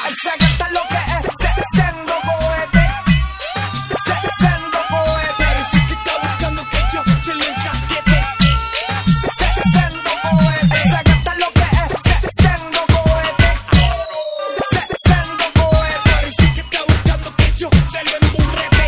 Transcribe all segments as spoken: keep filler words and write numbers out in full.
Esa gata lo que es, se sendo cohete. Se sendo cohete. Parece que está buscando que yo se le encasquete. Se sendo cohete. Esa gata lo que es, se sendo cohete. Se sendo cohete. Parece que está buscando que yo se le emburrete.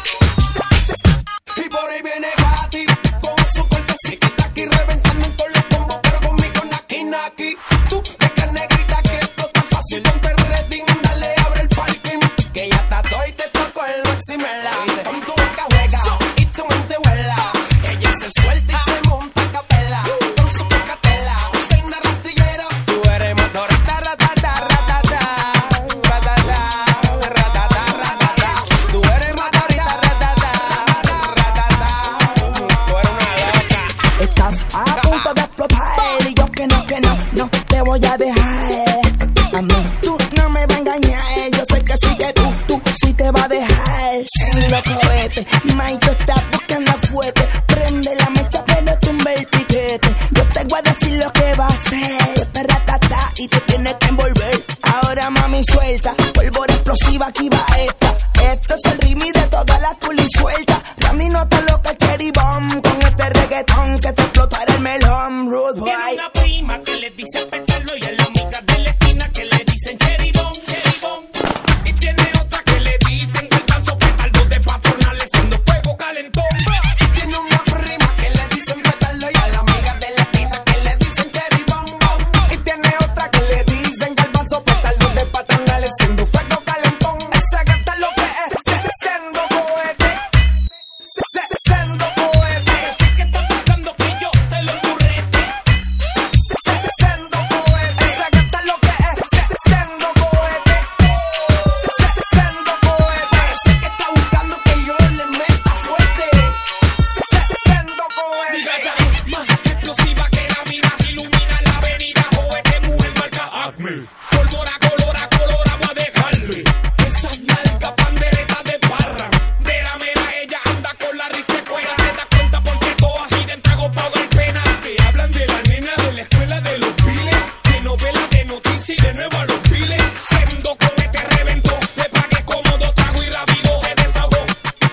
Y por ahí viene Katy con su cuerpecito aquí reventando en todos los combos, pero conmigo naki naki. Tú de que negrita que esto está fácil, ponte ready, dale abre el parking, que ya está todo y te toco el maximela. Con tu boca juega y tu mente vuela. Ella se suelta y se monta a capela con su pocatela, cena rastrillero. Tú eres motorista, ratata, ratata, ratata, ratata, ratata. Tú eres motorista, ratata, ratata. Tú eres una loca. Estás a punto de explotar y yo que no, que no, no te voy a dejar. A mí tú no me vas a engañar. Yo sé que sí que tú, tú sí te vas a dejar. Sin los cohetes, Mike, tú estás buscando fuerte. Prende la mecha, pero tumba el piquete. Yo te voy a decir lo que va a hacer. Yo te ratata y te tienes que envolver. Ahora mami suelta, pólvora explosiva, aquí va esta. Esto es el ritmo de todas las pulis sueltas. Randy no está loca, cherry bomb. Con este reggaetón que te explotará el melón. Rude boy. Tiene una prima que le dice petarlo y a la amiga de la esquina que le dicen cherry bomb, cherry bomb. Y tiene otra que le dicen que el danzo petardo de patronales siendo fuego calentón. Y tiene una prima que le dicen petarlo y a la amiga de la esquina que le dicen cherry bomb bomb. Y tiene otra que le dicen que el vaso petardo de patronales siendo fuego calentón. Esa gata lo que es, se sendo cohete. Se sendo cohete. Parece que está buscando que yo te lo currete. Se sendo cohete. Esa gata lo que es, se sendo cohete. Se sendo cohete. Parece que está buscando que yo le meta fuerte. Se sendo Mi cohete. gata es más explosiva que la mira, ilumina la avenida. Joder, mujer marca Acme. Pólvora, colora, colora, voy a dejarle. Esas nalgas panderetas de barra. De la mera ella anda con la rica escuela. Te das cuenta porque todas giran trago pa' ahogar pena. Te hablan de la nena de la escuela de los piles. De novela, de noticias y de nuevo a los piles. Sendo cohete reventó. Le pagué cómodo, trago y rápido se desahogó.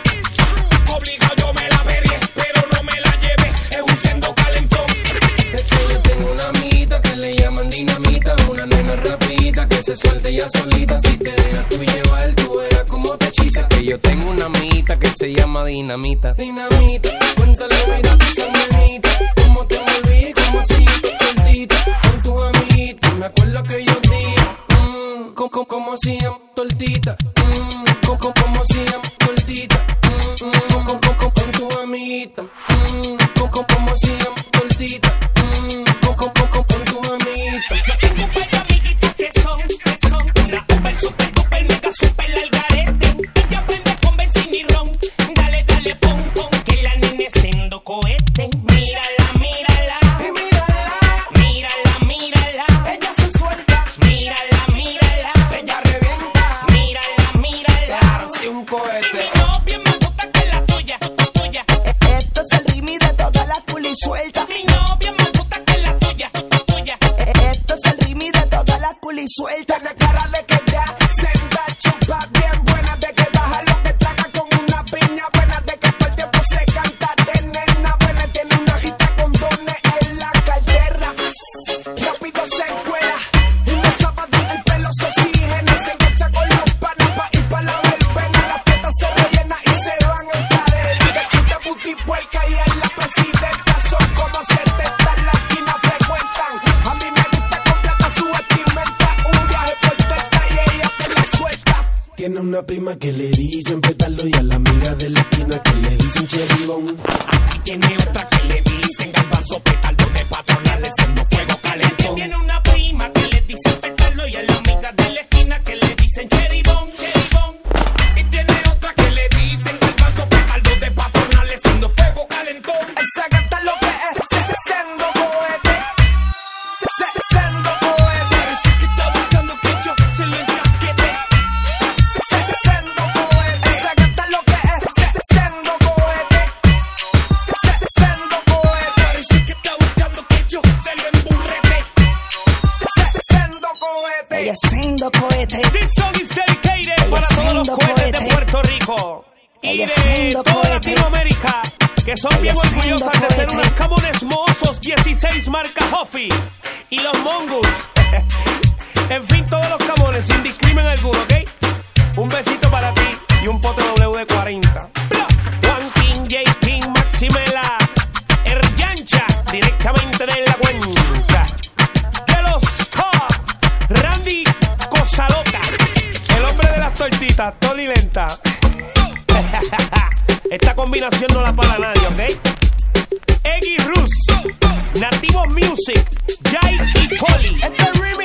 Obligado yo me la peleé, pero no me la llevé. Es un sendo calentón. Es que yo tengo una amiguita que le llaman dinamita. Una nena rapidita que se suelta ya solita. Si te dejas tú llevar, tú verás cómo te hechiza. Que yo tengo una amiguita que se llama dinamita. Dinamita, cuéntale, mira tu sanguinita. Cómo te volví, cómo así, tortita. Con tus amiguitas, me acuerdo aquellos días. Mmm, como, como hacían tortita. Mmm, como, como hacían tortita. Mmm, con, con, con, con tus amiguitas. Mmm, como, como hacían tortita. Mmm, con, con, con, con tus amiguitas. Yo tengo un par de amiguitas que son, que son una super, super, super, mega, super algarete. Ella aprende con benzina y ron. Dale, dale, pon, pon, que la nene es sendo cohete. Mírala, mírala. Y mírala, Mírala, mírala. ella se suelta, Mírala, mírala. ella revienta. Mírala, mírala. Claro, sí, un Y cohete. mi novia me gusta que la tuya, tuya. Esto es el ritmo de todas las pulis sueltas. Mi novia me gusta que la tuya, tuya. Esto es el ritmo de todas las pulis sueltas. Tiene cara de que ya senda chupa bien buena, de que baja lo que traga con una piña buena, de que todo el tiempo se canta de nena buena, tiene una hojita con dones en la cartera, rápido se encuera, y los zapatos el pelo se oxigena, se engancha con los panas pa' ir pa' la verbena, las tetas se rellenan y se van en cadena, que quita booty puerca y en la presidenta, son como setenta, en la esquina frecuentan, a mí me gusta completa su vestimenta, un viaje por testa y ella te la suelta. Tiene una prima que le dicen petarlo y a la amiga de la esquina que le dicen cherry bomb. Y tiene otra que le dicen garbanzo petardo de patronales siendo fuego calentón. Tiene una prima que le dicen petardo y a la amiga de la esquina que le dicen cherry bomb, cherry bomb. Y tiene otra que le dicen garbanzo petardo de patronales siendo fuego calentón. Esa gata lo que es, se sendo cohete, se sendo cohete, Parece que está buscando que yo se lo encasquete. se sendo cohete. Esa gata lo que es, se sendo cohete, se sendo cohete, Parece que está buscando que yo se lo emburrete. se sendo cohete. Ella siendo cohete. This song is dedicated Ella para todos los siendo cohetes de cohete. Puerto Rico y Ella de siendo toda cohete. Latinoamérica, que son Ella bien siendo orgullosas de ser cohete. unas Camones Mozos dieciséis marca Huffy y los Mongoose. En fin, todos los Camones sin discrimen alguno, ¿ok? Un besito para ti y un pote W de cuarenta. Juan King, J King, Maximela, Eryancha, directamente de la cuenca. De los top, Randy Cosalota, el hombre de las tortitas, Tony Lenta. Esta combinación no la para nadie, ¿ok? Eggy Rus, Nativo Music, Jai y Poli. Este remix